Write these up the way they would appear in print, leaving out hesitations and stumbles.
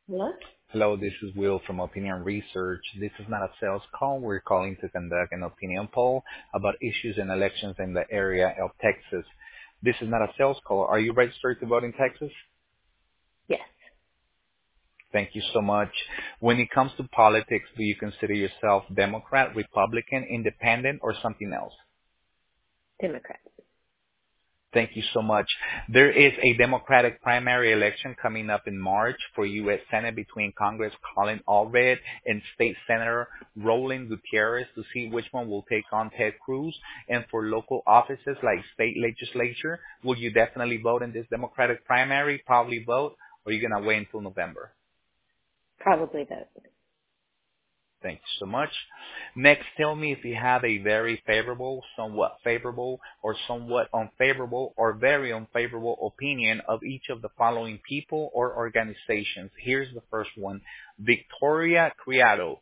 Hello? Hello, this is Will from Opinion Research. This is not a sales call. We're calling to conduct an opinion poll about issues and elections in the area of Texas. This is not a sales call. Are you registered to vote in Texas? Yes, Thank you so much. When it comes to politics, do you consider yourself Democrat, Republican, Independent, or something else? Democrat. Thank you so much. There is a Democratic primary election coming up in March for U.S. Senate between Congress Colin Allred and State Senator Roland Gutierrez to see which one will take on Ted Cruz. And for local offices like state legislature, will you definitely vote in this Democratic primary? Probably vote, or are you going to wait until November? Probably vote. Thank you so much. Next, tell me if you have a very favorable, or somewhat unfavorable, or very unfavorable opinion of each of the following people or organizations. Here's the first one. Victoria Criado.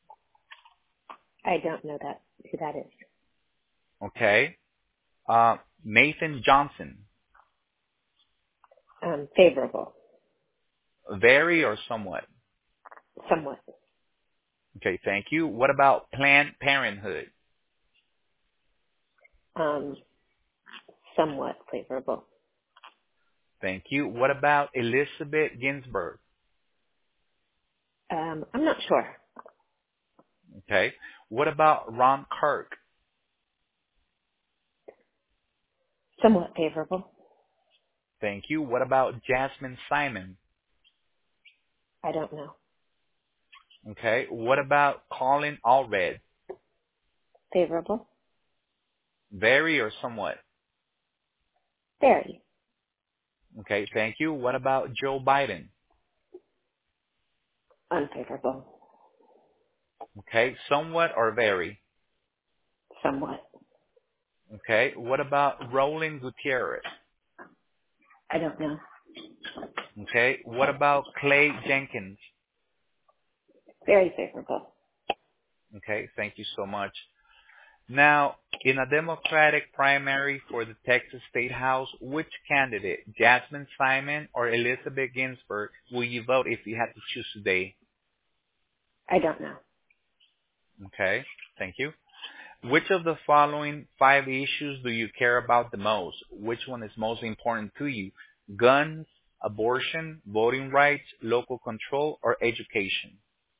I don't know who that is. Okay. Nathan Johnson. Favorable. Very or somewhat? Somewhat. Okay, thank you. What about Planned Parenthood? Um, Somewhat favorable. Thank you. What about Elizabeth Ginsburg? I'm not sure. Okay. What about Ron Kirk? Somewhat favorable. Thank you. What about Jasmine Simon? I don't know. Okay. What about Colin Allred? Favorable. Very or somewhat? Very. Okay. Thank you. What about Joe Biden? Unfavorable. Okay. Somewhat or very? Somewhat. Okay. What about Roland Gutierrez? I don't know. Okay. What about Clay Jenkins? Very favorable. Okay. Thank you so much. Now, in a Democratic primary for the Texas State House, which candidate, Jasmine Simon or Elizabeth Ginsburg, will you vote if you had to choose today? I don't know. Okay. Thank you. Which of the following five issues do you care about the most? Which one is most important to you? Guns, abortion, voting rights, local control, or education?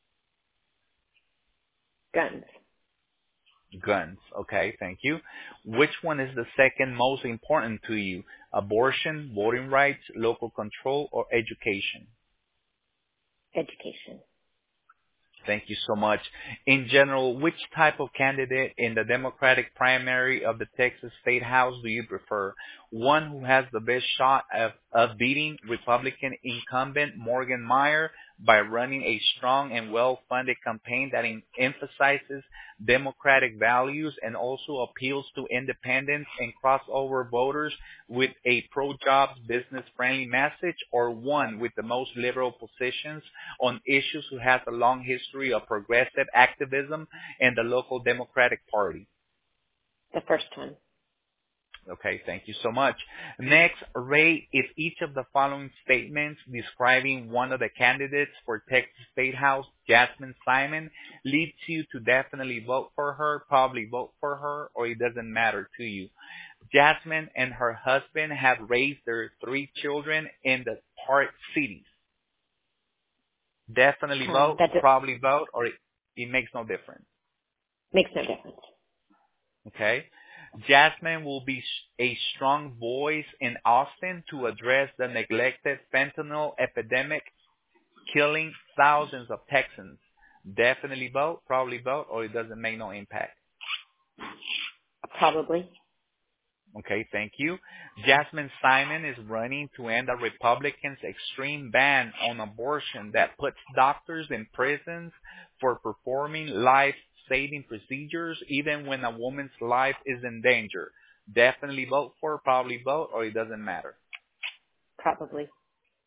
Guns. Guns. Okay, thank you. Which one is the second most important to you? Abortion, voting rights, local control, or education? Education. Thank you so much. In general, which type of candidate in the Democratic primary of the Texas State House do you prefer? One who has the best shot of beating Republican incumbent Morgan Meyer by running a strong and well-funded campaign that emphasizes democratic values and also appeals to independents and crossover voters with a pro-jobs, business-friendly message, or one with the most liberal positions on issues who has a long history of progressive activism in the local Democratic Party? The first one. Okay, thank you so much. Next, rate if each of the following statements describing one of the candidates for Texas State House, Jasmine Simon, leads you to definitely vote for her, probably vote for her, or it doesn't matter to you. Jasmine and her husband have raised their three children in the Park cities. Definitely vote, That probably vote, or it makes no difference. makes no difference. Okay? Jasmine will be a strong voice in Austin to address the neglected fentanyl epidemic killing thousands of Texans. Definitely vote, probably vote, or it doesn't make no impact. Probably. Okay, thank you. Jasmine Simon is running to end the Republicans' extreme ban on abortion that puts doctors in prisons for performing life-saving procedures even when a woman's life is in danger. Definitely vote for, probably vote, or it doesn't matter. Probably.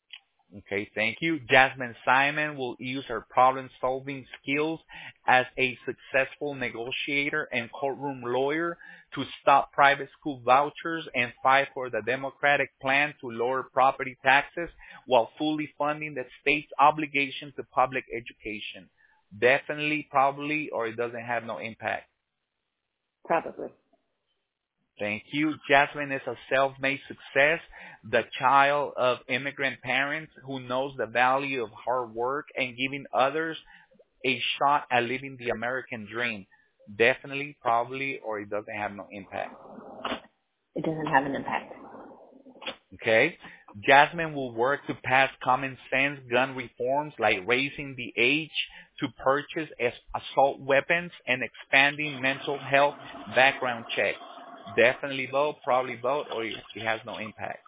Okay, thank you. Jasmine Simon will use her problem-solving skills as a successful negotiator and courtroom lawyer to stop private school vouchers and fight for the Democratic plan to lower property taxes while fully funding the state's obligation to public education. Definitely, probably, or it doesn't have no impact. Probably. Thank you. Jasmine is a self-made success, the child of immigrant parents who knows the value of hard work and giving others a shot at living the American dream. Definitely, probably, or it doesn't have no impact. It doesn't have an impact. Okay? Jasmine will work to pass common sense gun reforms like raising the age to purchase assault weapons and expanding mental health background checks. Definitely vote, probably vote, or it has no impact.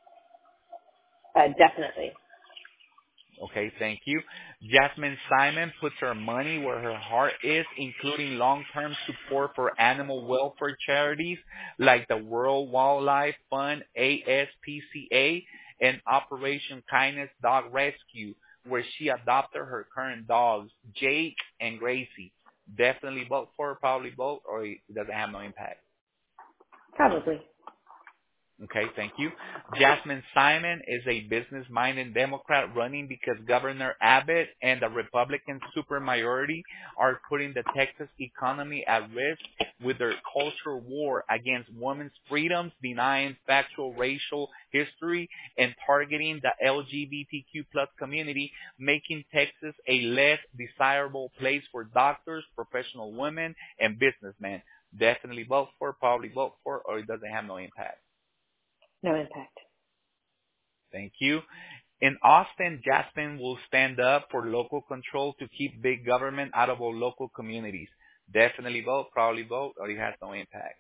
Definitely. Okay, thank you. Jasmine Simon puts her money where her heart is, including long-term support for animal welfare charities like the World Wildlife Fund, ASPCA, and Operation Kindness Dog Rescue, where she adopted her current dogs, Jake and Gracie. Definitely vote for, probably vote, or it doesn't have no impact. Probably. Okay, thank you. Jasmine Simon is a business-minded Democrat running because Governor Abbott and the Republican supermajority are putting the Texas economy at risk with their cultural war against women's freedoms, denying factual racial history, and targeting the LGBTQ plus community, making Texas a less desirable place for doctors, professional women, and businessmen. Definitely vote for, probably vote for, or it doesn't have no impact. No impact. Thank you. In Austin, Jasmine will stand up for local control to keep big government out of our local communities. Definitely vote, probably vote, or it has no impact.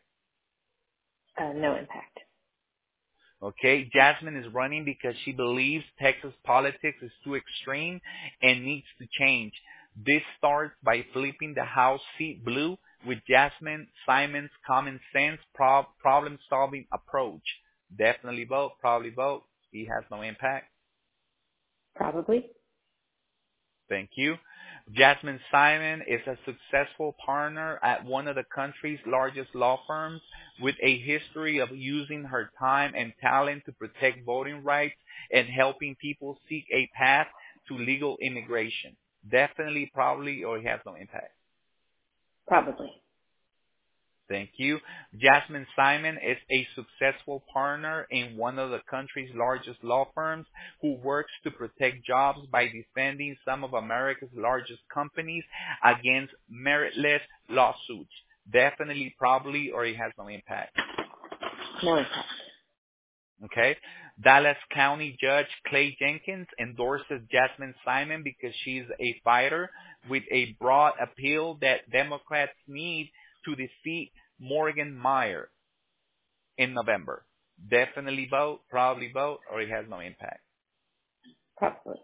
No impact. Okay, Jasmine is running because she believes Texas politics is too extreme and needs to change. This starts by flipping the House seat blue with Jasmine Simon's common sense problem-solving approach. Definitely vote, probably vote. He has no impact. Probably. Thank you. Jasmine Simon is a successful partner at one of the country's largest law firms with a history of using her time and talent to protect voting rights and helping people seek a path to legal immigration. Definitely, probably, or it has no impact. Probably. Thank you. Jasmine Simon is a successful partner in one of the country's largest law firms who works to protect jobs by defending some of America's largest companies against meritless lawsuits. Definitely, probably, or it has no impact. No impact. Okay. Dallas County Judge Clay Jenkins endorses Jasmine Simon because she's a fighter with a broad appeal that Democrats need to defeat Morgan Meyer in November. Definitely vote, probably vote, or it has no impact. Probably.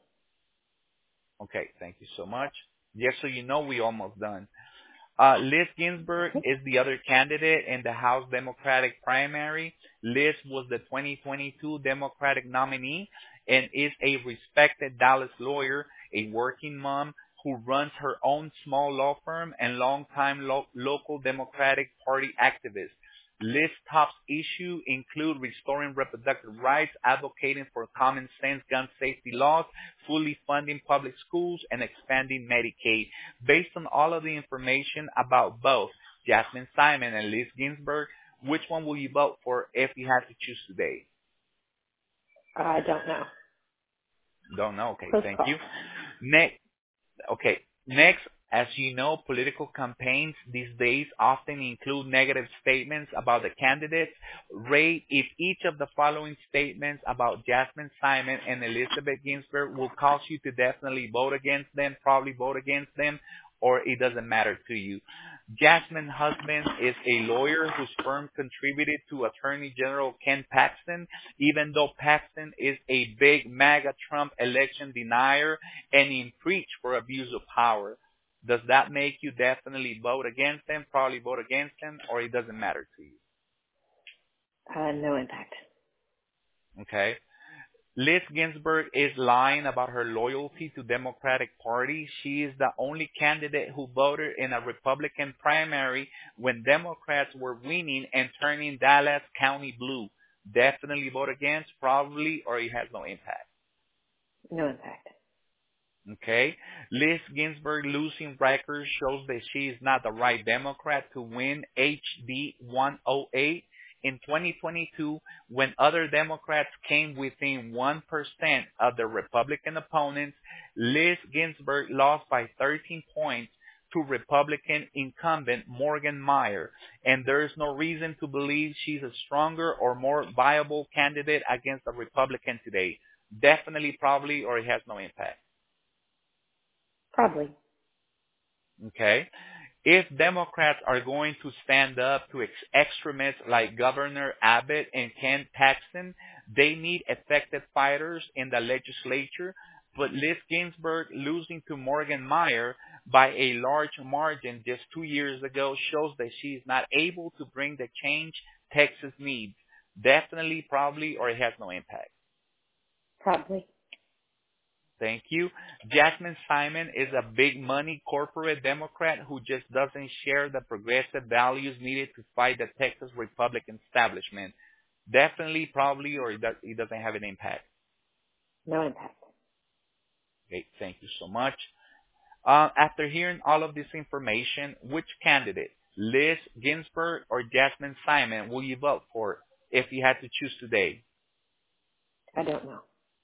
Okay, thank you so much. Just so you know, we almost done. Liz Ginsburg is the other candidate in the House Democratic primary. Liz was the 2022 Democratic nominee and is a respected Dallas lawyer, a working mom who runs her own small law firm and longtime local Democratic Party activist. Liz's top issues include restoring reproductive rights, advocating for common sense gun safety laws, fully funding public schools, and expanding Medicaid. Based on all of the information about both Jasmine Simon and Liz Ginsburg, which one will you vote for if you had to choose today? I don't know. Don't know. Okay, Close thank call. you. Next, as you know, political campaigns these days often include negative statements about the candidates. Rate if each of the following statements about Jasmine Simon and Elizabeth Ginsburg will cause you to definitely vote against them, probably vote against them, or it doesn't matter to you. Jasmine's husband is a lawyer whose firm contributed to Attorney General Ken Paxton, even though Paxton is a big MAGA Trump election denier and impeached for abuse of power. Does that make you definitely vote against them, probably vote against them, or it doesn't matter to you? No impact. Okay. Liz Ginsburg is lying about her loyalty to Democratic Party. She is the only candidate who voted in a Republican primary when Democrats were winning and turning Dallas County blue. Definitely vote against, probably, or it has no impact. No impact. Okay? Liz Ginsburg losing record shows that she is not the right Democrat to win HD 108 in 2022 when other Democrats came within 1% of their Republican opponents. Liz Ginsburg lost by 13 points to Republican incumbent Morgan Meyer, and there is no reason to believe she's a stronger or more viable candidate against a Republican today. Definitely, probably, or it has no impact. Probably. Okay? If Democrats are going to stand up to extremists like Governor Abbott and Ken Paxton, they need effective fighters in the legislature. But Liz Ginsburg losing to Morgan Meyer by a large margin just 2 years ago shows that she is not able to bring the change Texas needs. Definitely, probably, or it has no impact. Probably. Thank you. Jasmine Simon is a big money corporate Democrat who just doesn't share the progressive values needed to fight the Texas Republican establishment. Definitely, probably, or it doesn't have an impact. No impact. Okay, thank you so much. After hearing all of this information, which candidate, Liz Ginsburg or Jasmine Simon, will you vote for if you had to choose today? I don't know.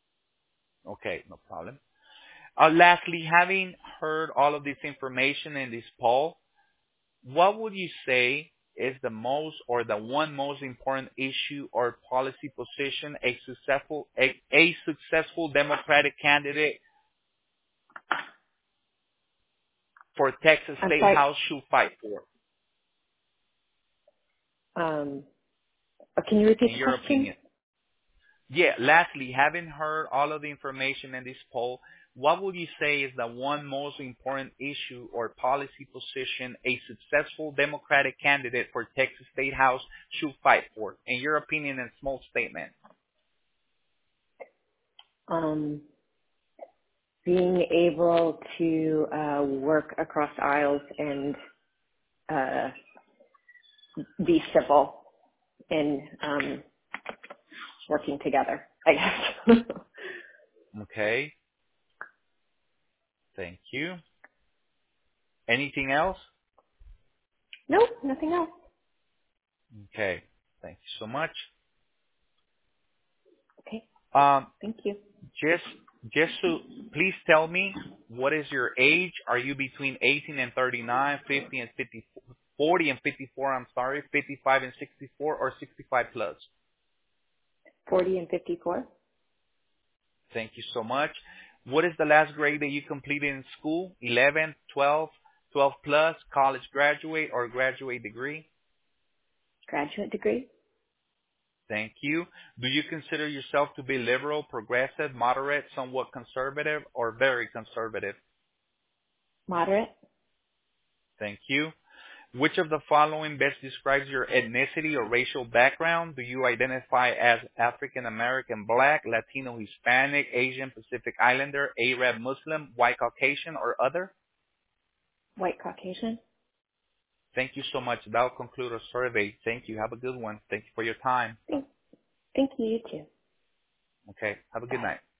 Okay, no problem. Lastly, having heard all of this information in this poll, what would you say is the most or the one most important issue or policy position a successful Democratic candidate for Texas I'm State sorry. House should fight for, Can you repeat in the your question? opinion? Yeah, lastly, having heard all of the information in this poll, what would you say is the one most important issue or policy position a successful Democratic candidate for Texas State House should fight for, in your opinion, in a small statement? Being able to work across aisles and be civil in working together, I guess. Okay, thank you. Anything else? Nope, nothing else. Okay, thank you so much. Okay, Um, thank you. just so, please tell me, what is your age? Are you between 18 and 39, 50 and 50, 40 and 54, I'm sorry, 55 and 64, or 65 plus? 40 and 54. Thank you so much. What is the last grade that you completed in school? 11, 12, 12 plus, college graduate, or graduate degree? Graduate degree. Thank you. Do you consider yourself to be liberal, progressive, moderate, somewhat conservative, or very conservative? Moderate. Thank you. Which of the following best describes your ethnicity or racial background? Do you identify as African American, Black, Latino, Hispanic, Asian, Pacific Islander, Arab, Muslim, White Caucasian, or other? White Caucasian. Thank you so much. That'll conclude our survey. Thank you. Have a good one. Thank you for your time. Thank you, you too. Okay. Have a good Bye. night.